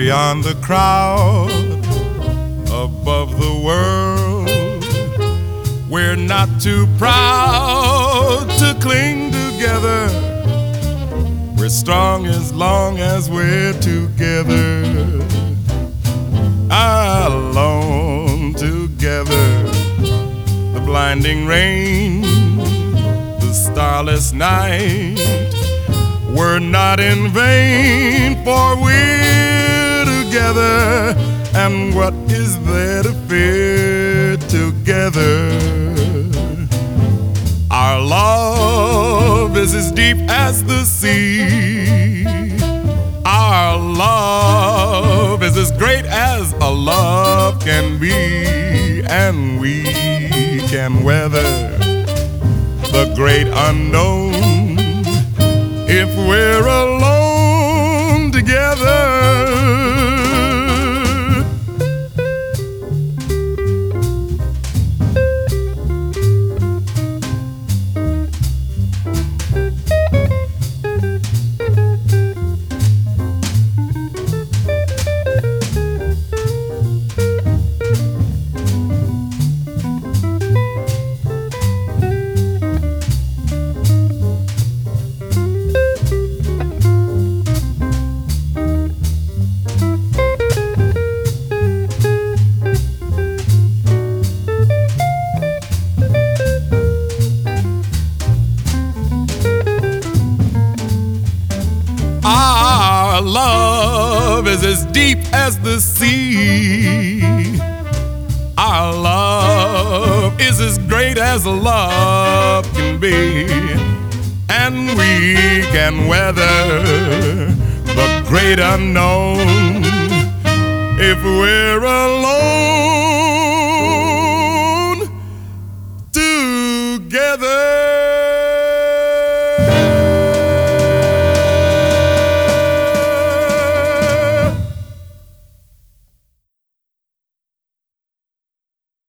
beyond the crowd, above the world. We're not too proud to cling together. We're strong as long as we're together. Alone together. The blinding rain, the starless night, we're not in vain, for we're together. And what is there to fear together? Our love is as deep as the sea. Our love is as great as a love can be. And we can weather the great unknown if we're alone together. Our love is as deep as the sea. Our love is as great as love can be. And we can weather the great unknown if we're alone